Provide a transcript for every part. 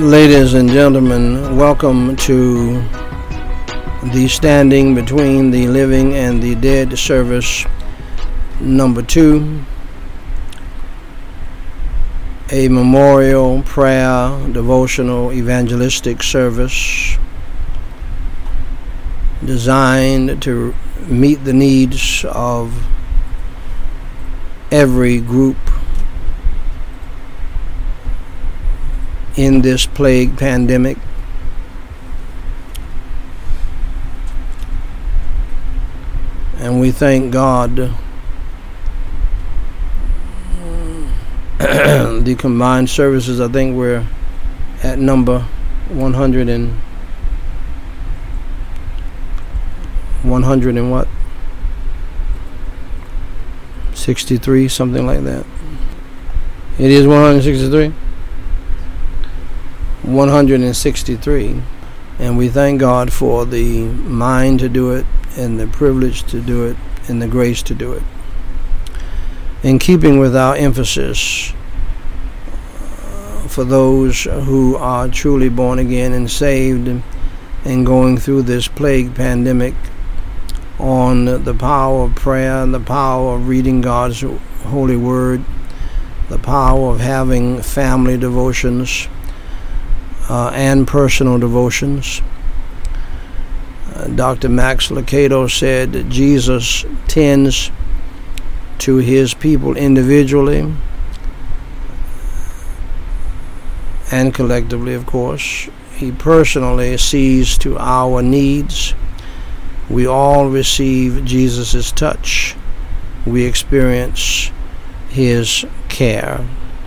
Ladies and gentlemen, welcome to the Standing Between the Living and the Dead service number 2, a memorial prayer devotional evangelistic service designed to meet the needs of every group in this plague pandemic. And we thank God. The combined services, I think we're at number 100 and what? 63, something like that. It is 163. 163, and we thank God for the mind to do it, and the privilege to do it, and the grace to do it. In keeping with our emphasis for those who are truly born again and saved and going through this plague pandemic on the power of prayer, the power of reading God's holy word, the power of having family devotions and personal devotions. Dr. Max Lucado said that Jesus tends to his people individually and collectively, of course. He personally sees to our needs. We all receive Jesus' touch. We experience his care.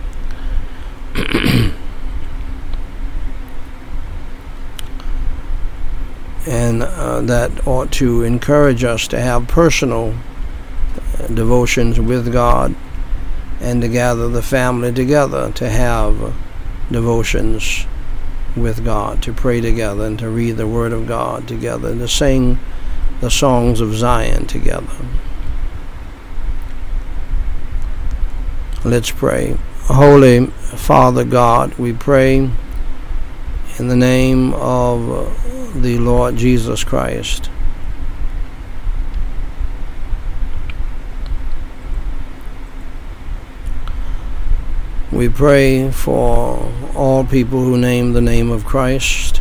And that ought to encourage us to have personal devotions with God, and to gather the family together to have devotions with God, to pray together and to read the Word of God together, and to sing the songs of Zion together. Let's pray. Holy Father God, we pray in the name of the Lord Jesus Christ. We pray for all people who name the name of Christ.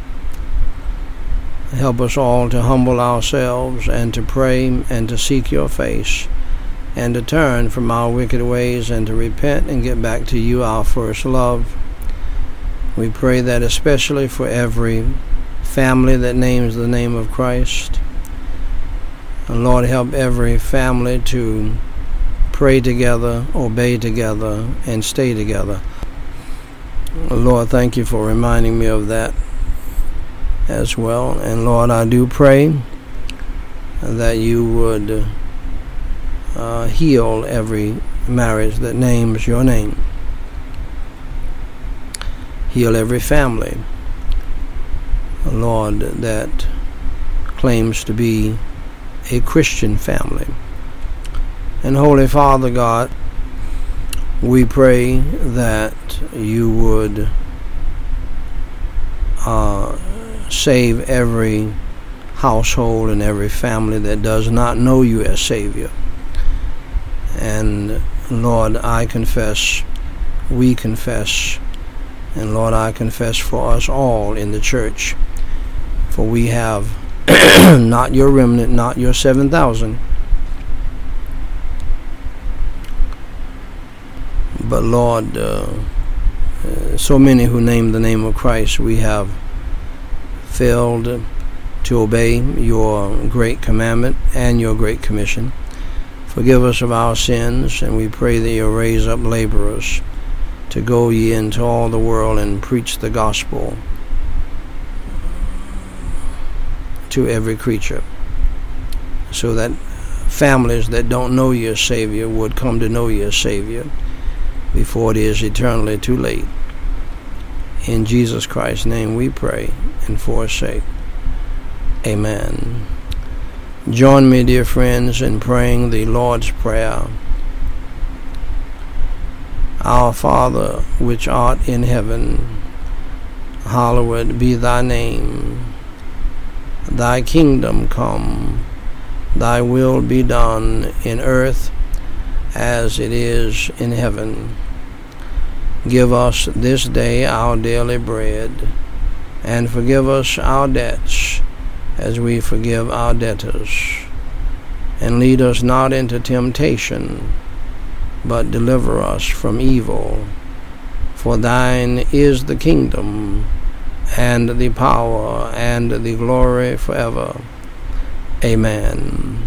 Help us all to humble ourselves and to pray and to seek your face and to turn from our wicked ways and to repent and get back to you, our first love. We pray that especially for every family that names the name of Christ. And Lord, help every family to pray together, obey together, and stay together. Lord, thank you for reminding me of that as well. And Lord, I do pray that you would heal every marriage that names your name. Heal every family, Lord, that claims to be a Christian family. And Holy Father God, we pray that you would save every household and every family that does not know you as Savior. And Lord, I confess, we confess, and Lord, I confess for us all in the church, for we have not your remnant, not your 7,000, but Lord, so many who name the name of Christ, we have failed to obey your great commandment and your great commission. Forgive us of our sins, and we pray that you'll raise up laborers to go ye into all the world and preach the gospel to every creature, so that families that don't know you as Savior would come to know you as Savior before it is eternally too late. In Jesus Christ's name we pray and for his sake. Amen. Join me, dear friends, in praying the Lord's Prayer. Our Father, which art in heaven, hallowed be thy name. Thy kingdom come, thy will be done in earth as it is in heaven. Give us this day our daily bread, and forgive us our debts as we forgive our debtors. And lead us not into temptation, but deliver us from evil. For thine is the kingdom, and the power, and the glory forever. Amen.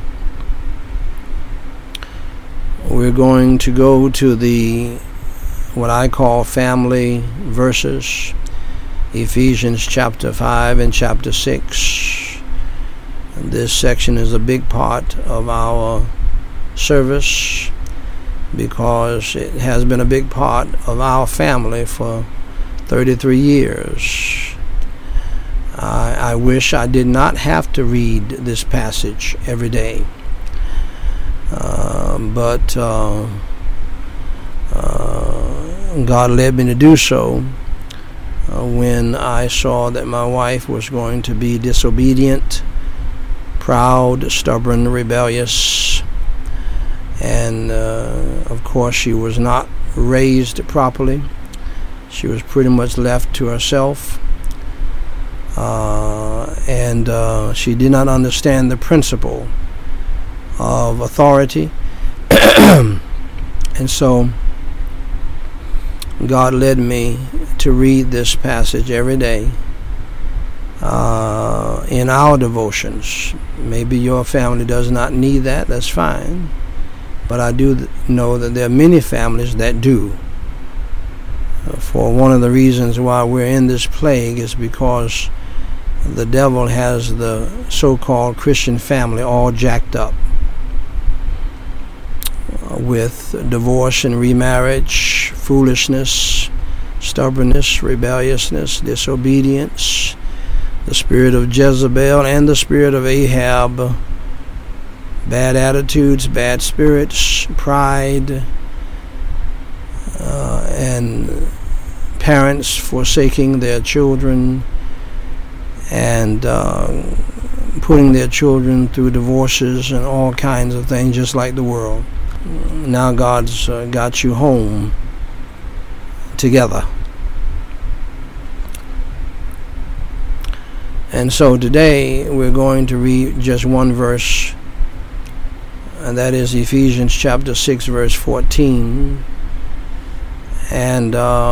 We're going to go to what I call family verses, Ephesians chapter 5 and chapter 6. And this section is a big part of our service because it has been a big part of our family for 33 years. I wish I did not have to read this passage every day. But God led me to do so when I saw that my wife was going to be disobedient, proud, stubborn, rebellious, and of course she was not raised properly. She was pretty much left to herself, and she did not understand the principle of authority. And so God led me to read this passage every day in our devotions. Maybe your family does not need that, that's fine. But I do know that there are many families that do. For one of the reasons why we're in this plague is because the devil has the so-called Christian family all jacked up with divorce and remarriage, foolishness, stubbornness, rebelliousness, disobedience, the spirit of Jezebel and the spirit of Ahab, bad attitudes, bad spirits, pride, and parents forsaking their children and putting their children through divorces and all kinds of things, just like the world. Now God's got you home together. And so today we're going to read just one verse, and that is Ephesians chapter 6 verse 14. And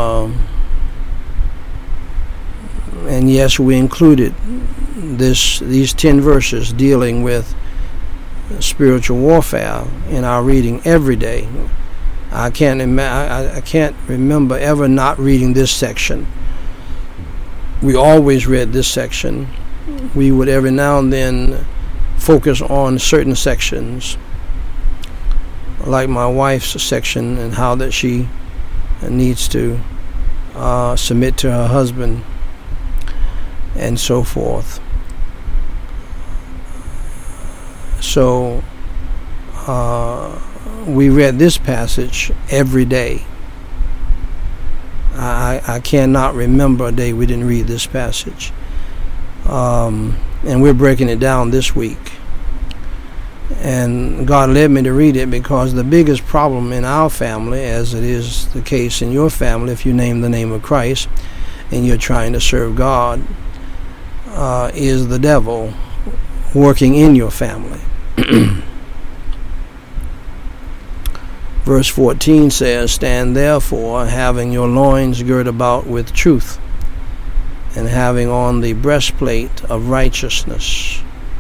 yes, we included these 10 verses dealing with spiritual warfare in our reading every day. I can't remember ever not reading this section. We always read this section. We would every now and then focus on certain sections, like my wife's section and how that she needs to submit to her husband and so forth. So we read this passage every day. I cannot remember a day we didn't read this passage. And we're breaking it down this week. And God led me to read it because the biggest problem in our family, as it is the case in your family, if you name the name of Christ and you're trying to serve God, is the devil working in your family. Verse 14 says, "Stand therefore, having your loins girt about with truth, and having on the breastplate of righteousness."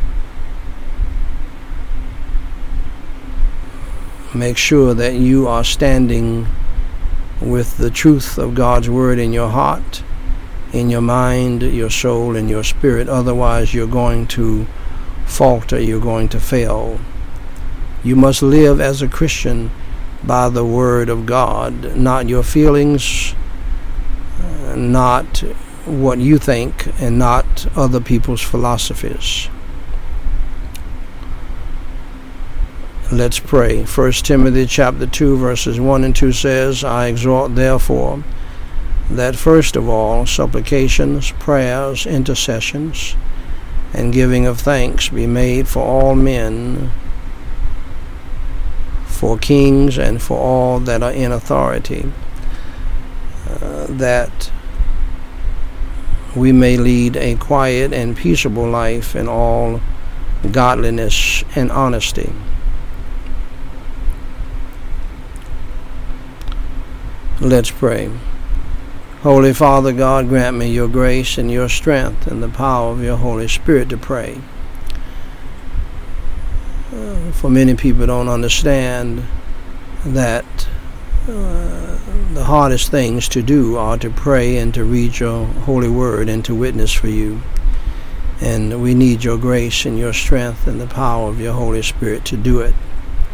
Make sure that you are standing with the truth of God's word in your heart, in your mind, your soul, and your spirit. Otherwise, you're going to falter, you're going to fail. You must live as a Christian by the word of God, not your feelings, not what you think, and not other people's philosophies. Let's pray. 1 Timothy chapter 2 verses 1 and 2 says, "I exhort therefore that first of all supplications, prayers, intercessions, and giving of thanks be made for all men, for kings, and for all that are in authority, that we may lead a quiet and peaceable life in all godliness and honesty. Let's pray. Holy Father God, grant me your grace and your strength and the power of your Holy Spirit to pray. For many people don't understand that the hardest things to do are to pray and to read your holy word and to witness for you. And we need your grace and your strength and the power of your Holy Spirit to do it.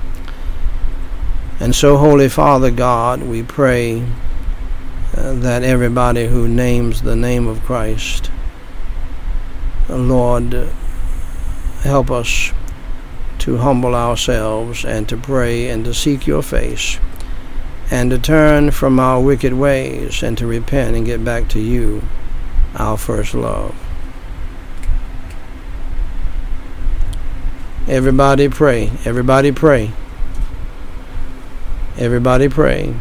And so, Holy Father God, we pray that everybody who names the name of Christ, Lord, help us to humble ourselves and to pray and to seek your face and to turn from our wicked ways and to repent and get back to you, our first love. Everybody pray. Everybody pray. Everybody pray.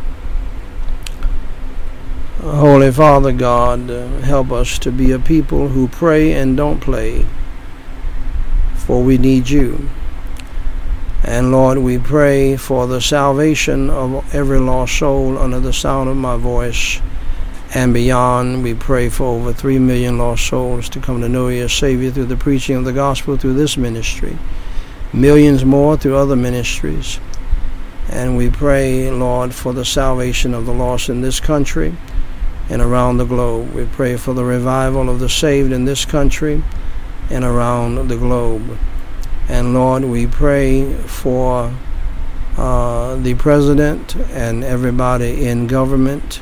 Holy Father God, help us to be a people who pray and don't play, for we need you. And Lord, we pray for the salvation of every lost soul under the sound of my voice and beyond. We pray for over 3 million lost souls to come to know you as Savior through the preaching of the gospel through this ministry. Millions more through other ministries. And we pray, Lord, for the salvation of the lost in this country and around the globe. We pray for the revival of the saved in this country and around the globe. And Lord, we pray for the president and everybody in government.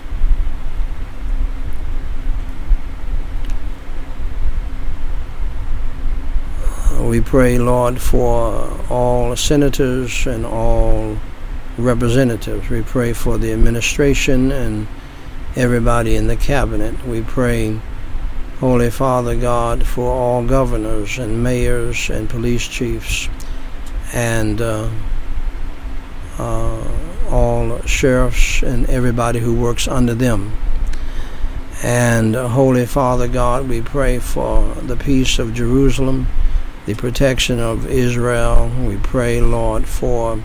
We pray, Lord, for all senators and all representatives. We pray for the administration and everybody in the cabinet. We pray, Holy Father God, for all governors and mayors and police chiefs and all sheriffs and everybody who works under them. And Holy Father God, we pray for the peace of Jerusalem, the protection of Israel. We pray, Lord, for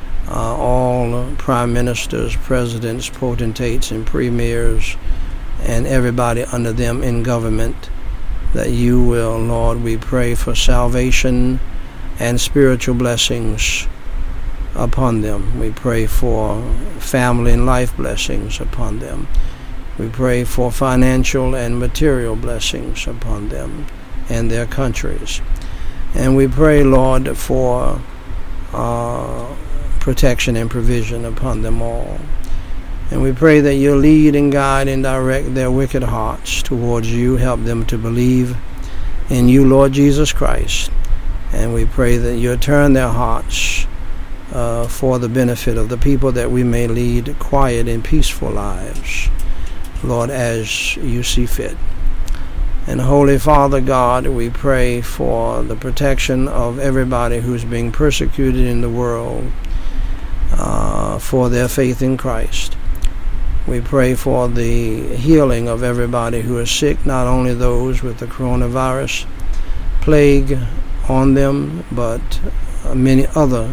all prime ministers, presidents, potentates, and premiers, and everybody under them in government, that you will, Lord, we pray for salvation and spiritual blessings upon them. We pray for family and life blessings upon them. We pray for financial and material blessings upon them and their countries. And we pray, Lord, for protection and provision upon them all. And we pray that you'll lead and guide and direct their wicked hearts towards you. Help them to believe in you, Lord Jesus Christ. And we pray that you'll turn their hearts for the benefit of the people, that we may lead quiet and peaceful lives, Lord, as you see fit. And Holy Father God, we pray for the protection of everybody who's being persecuted in the world for their faith in Christ. We pray for the healing of everybody who is sick, not only those with the coronavirus plague on them, but many other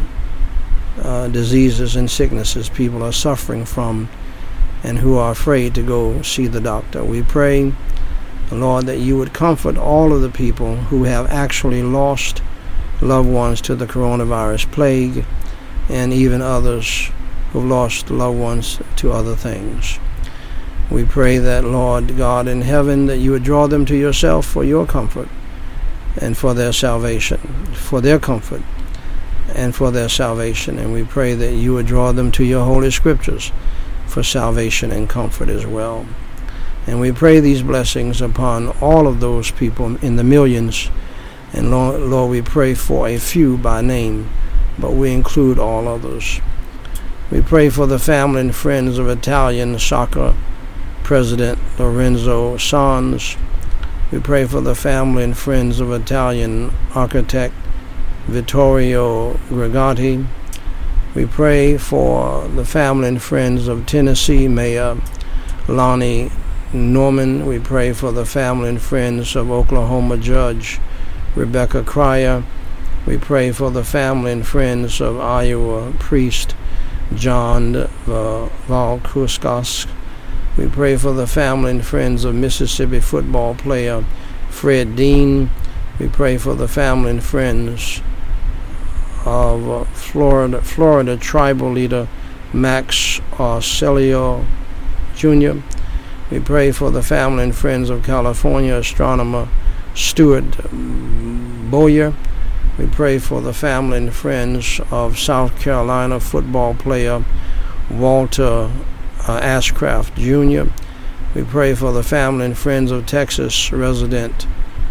diseases and sicknesses people are suffering from and who are afraid to go see the doctor. We pray, Lord, that you would comfort all of the people who have actually lost loved ones to the coronavirus plague, and even others who've lost loved ones to other things. We pray that, Lord God in heaven, that you would draw them to yourself for your comfort and for their salvation, for their comfort and for their salvation. And we pray that you would draw them to your holy scriptures for salvation and comfort as well. And we pray these blessings upon all of those people in the millions. And Lord, we pray for a few by name, but we include all others. We pray for the family and friends of Italian soccer President Lorenzo Sanz. We pray for the family and friends of Italian architect Vittorio Gregati. We pray for the family and friends of Tennessee Mayor Lonnie Norman. We pray for the family and friends of Oklahoma Judge Rebecca Cryer. We pray for the family and friends of Iowa Priest John Valkuskas. We pray for the family and friends of Mississippi football player Fred Dean. We pray for the family and friends of Florida tribal leader Max Arcelio Jr. We pray for the family and friends of California astronomer Stuart Boyer. We pray for the family and friends of South Carolina football player Walter Ashcraft Jr. We pray for the family and friends of Texas resident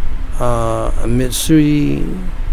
Mitsui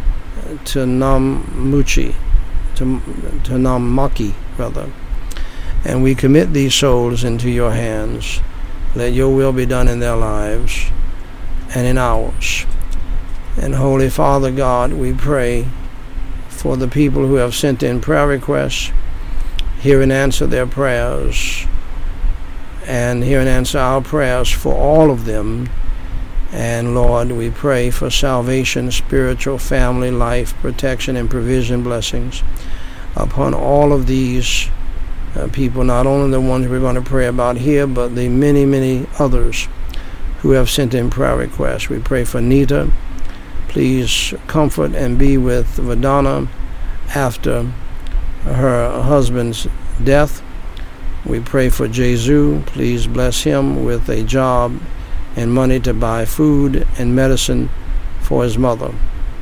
Tanamaki, and we commit these souls into your hands. Let your will be done in their lives and in ours. And Holy Father God, we pray for the people who have sent in prayer requests. Hear and answer their prayers, and hear and answer our prayers for all of them. And Lord, we pray for salvation, spiritual, family, life, protection, and provision blessings upon all of these people, not only the ones we're going to pray about here, but the many, many others who have sent in prayer requests. We pray for Nita. Please comfort and be with Vadana after her husband's death. We pray for Jesu. Please bless him with a job and money to buy food and medicine for his mother.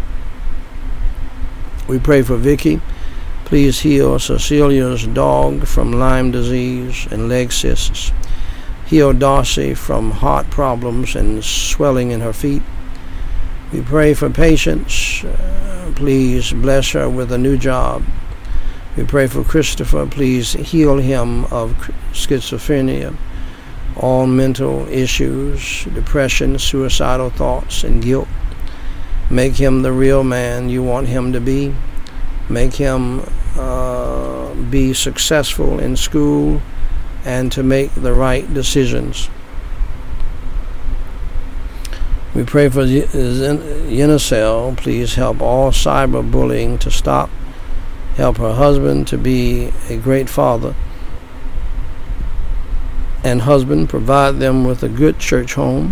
We pray for Vicky. Please heal Cecilia's dog from Lyme disease and leg cysts. Heal Darcy from heart problems and swelling in her feet. We pray for Patience. Please bless her with a new job. We pray for Christopher. Please heal him of schizophrenia, all mental issues, depression, suicidal thoughts, and guilt. Make him the real man you want him to be. Make him be successful in school and to make the right decisions. We pray for Yenicel. Please help all cyberbullying to stop. Help her husband to be a great father and husband. Provide them with a good church home.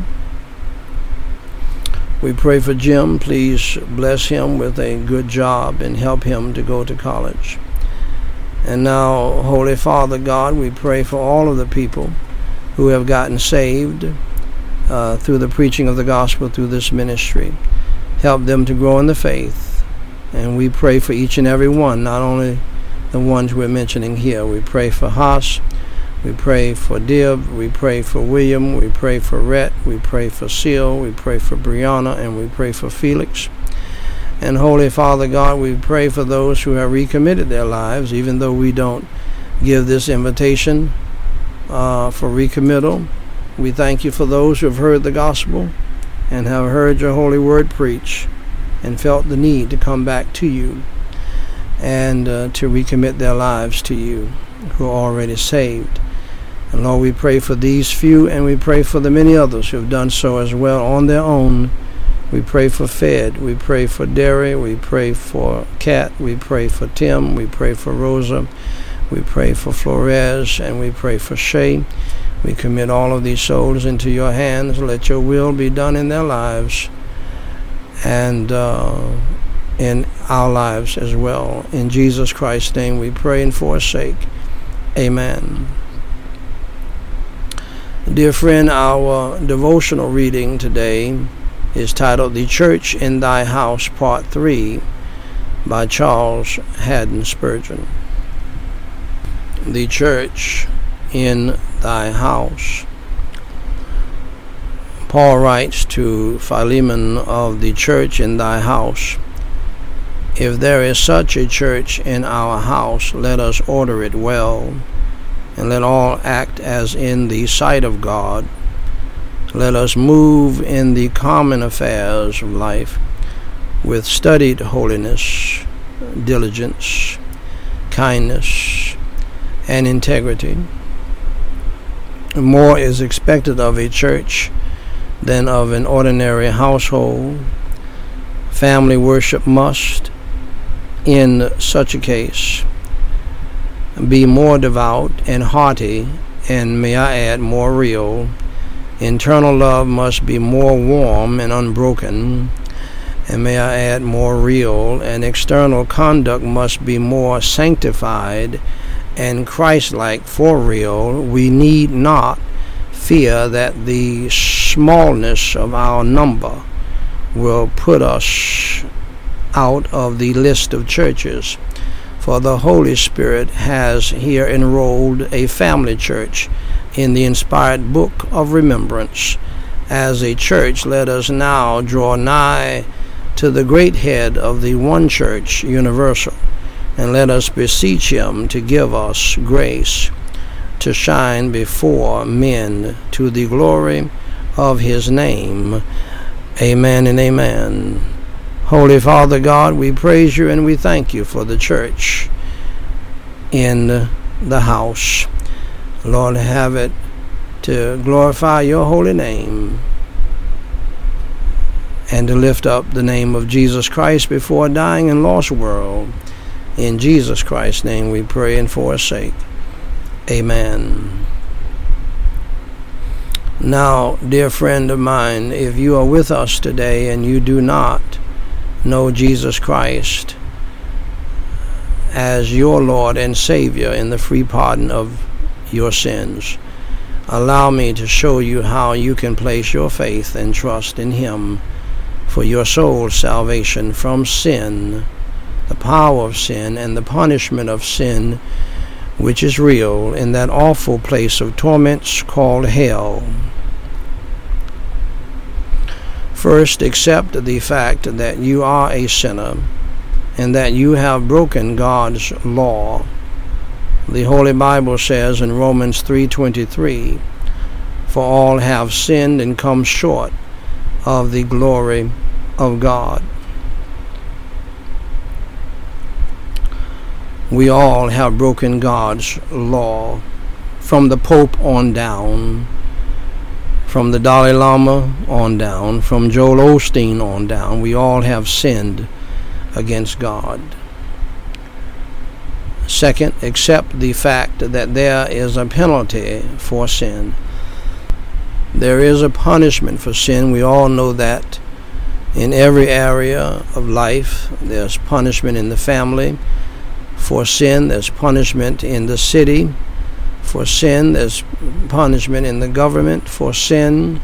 We pray for Jim. Please bless him with a good job and help him to go to college. And now, Holy Father God, we pray for all of the people who have gotten saved through the preaching of the gospel through this ministry. Help them to grow in the faith. And we pray for each and every one, not only the ones we're mentioning here. We pray for Haas. We pray for Dib. We pray for William. We pray for Rhett. We pray for Seal. We pray for Brianna. And we pray for Felix. And Holy Father God, we pray for those who have recommitted their lives, even though we don't give this invitation for recommittal. We thank you for those who have heard the gospel and have heard your holy word preach and felt the need to come back to you and to recommit their lives to you, who are already saved. And Lord, we pray for these few, and we pray for the many others who have done so as well on their own. We pray for Fed. We pray for Derry. We pray for Kat. We pray for Tim. We pray for Rosa. We pray for Flores, and we pray for Shay. We commit all of these souls into your hands. Let your will be done in their lives and in our lives as well. In Jesus Christ's name we pray and forsake. Amen. Dear friend, our devotional reading today is titled The Church in Thy House, Part 3, by Charles Haddon Spurgeon. The Church in Thy House. Paul writes to Philemon of the church in thy house, If there is such a church in our house, let us order it well. and let all act as in the sight of God. Let us move in the common affairs of life with studied holiness, diligence, kindness, and integrity. More is expected of a church than of an ordinary household. Family worship must, in such a case, be more devout and hearty, and may I add, more real. Internal love must be more warm and unbroken, and may I add, more real. And external conduct must be more sanctified and Christ-like for real. We need not fear that the smallness of our number will put us out of the list of churches, for the Holy Spirit has here enrolled a family church in the inspired book of remembrance. As a church, let us now draw nigh to the great head of the one church, universal, and let us beseech him to give us grace to shine before men to the glory of his name. Amen and amen. Holy Father God, we praise you and we thank you for the church in the house. Lord, have it to glorify your holy name and to lift up the name of Jesus Christ before a dying and lost world. In Jesus Christ's name we pray and forsake. Amen. Now, dear friend of mine, if you are with us today and you do not know Jesus Christ as your Lord and Savior in the free pardon of your sins, allow me to show you how you can place your faith and trust in him for your soul's salvation from sin, the power of sin, and the punishment of sin, which is real, in that awful place of torments called hell. First, accept the fact that you are a sinner and that you have broken God's law. The Holy Bible says in Romans 3:23, "For all have sinned and come short of the glory of God." We all have broken God's law, from the Pope on down, from the Dalai Lama on down, from Joel Osteen on down. We all have sinned against God. Second, accept the fact that there is a penalty for sin. There is a punishment for sin. We all know that. In every area of life, there's punishment in the family. For sin, there's punishment in the city. For sin, there's punishment in the government. For sin,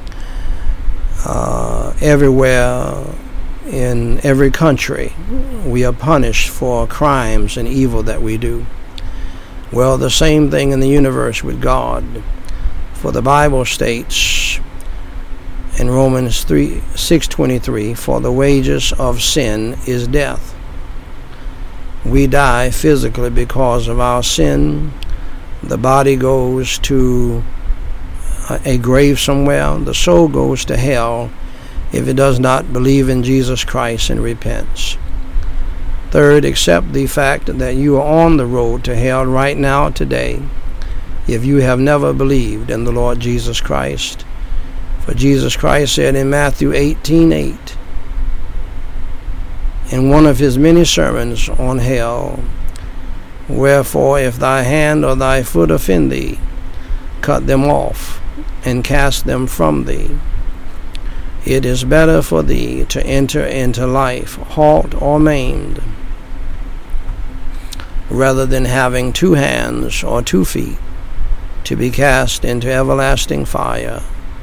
everywhere in every country, we are punished for crimes and evil that we do. Well, the same thing in the universe with God. For the Bible states in Romans 6:23, "For the wages of sin is death." We die physically because of our sin. The body goes to a grave somewhere. The soul goes to hell if it does not believe in Jesus Christ and repents. Third, accept the fact that you are on the road to hell right now today if you have never believed in the Lord Jesus Christ. For Jesus Christ said in Matthew 18:8, in one of his many sermons on hell, "Wherefore, if thy hand or thy foot offend thee, cut them off and cast them from thee. It is better for thee to enter into life halt or maimed, rather than having 2 hands or 2 feet to be cast into everlasting fire."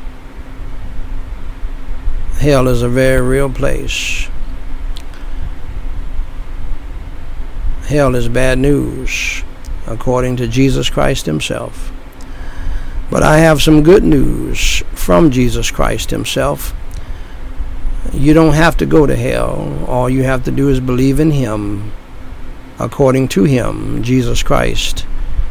Hell is a very real place. Hell is bad news, according to Jesus Christ himself. But I have some good news from Jesus Christ himself. You don't have to go to hell. All you have to do is believe in him, according to him, Jesus Christ,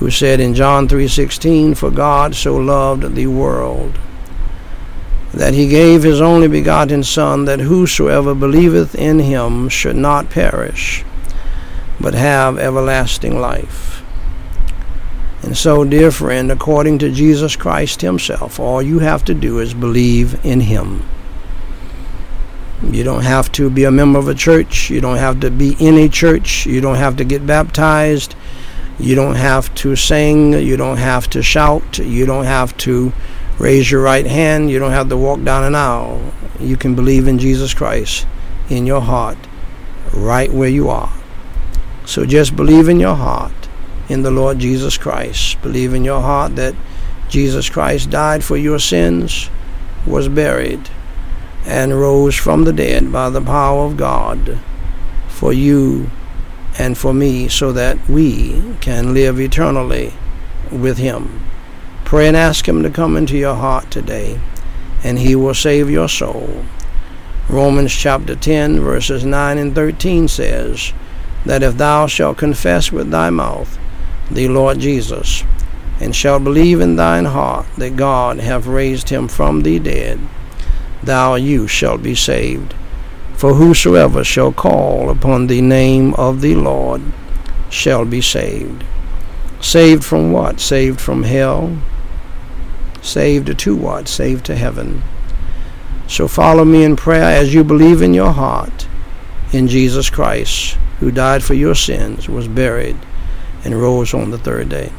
who said in John 3:16, "For God so loved the world, that he gave his only begotten Son, that whosoever believeth in him should not perish, but have everlasting life." And so, dear friend, according to Jesus Christ himself, all you have to do is believe in him. You don't have to be a member of a church. You don't have to be in a church. You don't have to get baptized. You don't have to sing. You don't have to shout. You don't have to raise your right hand. You don't have to walk down an aisle. You can believe in Jesus Christ in your heart, right where you are. So just believe in your heart in the Lord Jesus Christ. Believe in your heart that Jesus Christ died for your sins, was buried, and rose from the dead by the power of God for you and for me, so that we can live eternally with him. Pray and ask him to come into your heart today, and he will save your soul. Romans chapter 10 verses 9 and 13 says that if thou shalt confess with thy mouth the Lord Jesus, and shalt believe in thine heart that God hath raised him from the dead, you shalt be saved. For whosoever shall call upon the name of the Lord shall be saved. Saved from what? Saved from hell. Saved to what? Saved to heaven. So follow me in prayer as you believe in your heart in Jesus Christ, who died for your sins, was buried, and rose on the third day.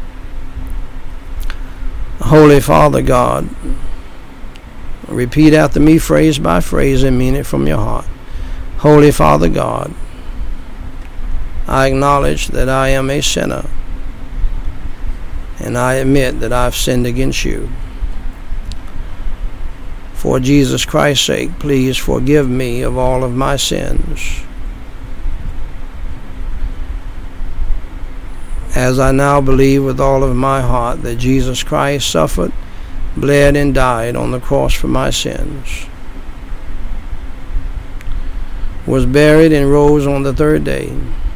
Holy Father God, repeat after me phrase by phrase and mean it from your heart. Holy Father God, I acknowledge that I am a sinner, and I admit that I've sinned against you. For Jesus Christ's sake, please forgive me of all of my sins. As I now believe with all of my heart that Jesus Christ suffered, bled, and died on the cross for my sins, was buried, and rose on the third day.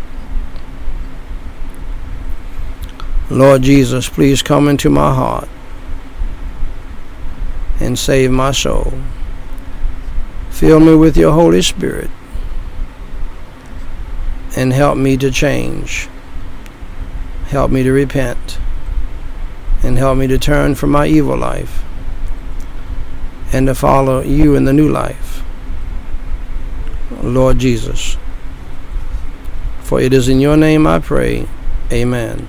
Lord Jesus, please come into my heart and save my soul. Fill me with your Holy Spirit and help me to change. Help me to repent, and help me to turn from my evil life and to follow you in the new life, Lord Jesus. For it is in your name I pray. Amen.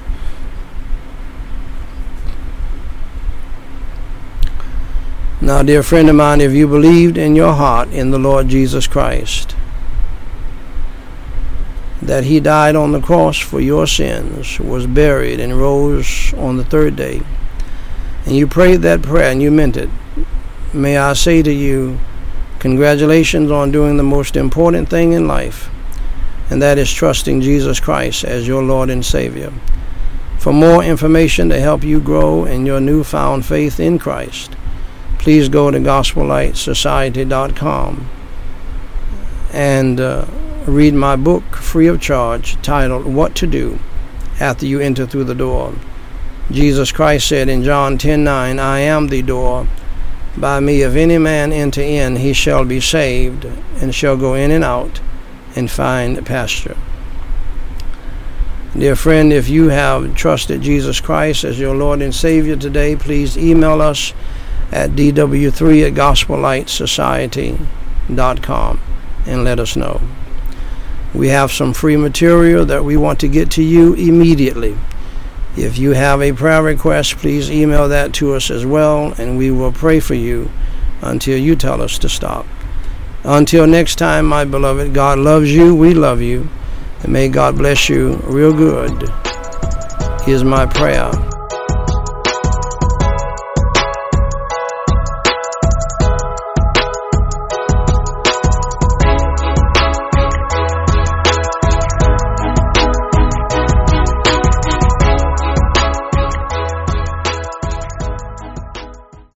Now, dear friend of mine, if you believed in your heart in the Lord Jesus Christ, that he died on the cross for your sins, was buried, and rose on the third day, and you prayed that prayer and you meant it, may I say to you, congratulations on doing the most important thing in life, and that is trusting Jesus Christ as your Lord and Savior. For more information to help you grow in your newfound faith in Christ, please go to GospelLightSociety.com and read my book free of charge titled What to Do After You Enter Through the Door. Jesus Christ said in John 10:9, I am the door. By me if any man enter in, he shall be saved, and shall go in and out and find pasture. Dear friend, if you have trusted Jesus Christ as your Lord and Savior today, please email us at dw3@GospelLightSociety.com and let us know. We have some free material that we want to get to you immediately. If you have a prayer request, please email that to us as well, and we will pray for you until you tell us to stop. Until next time, my beloved, God loves you, we love you, and may God bless you real good, is my prayer.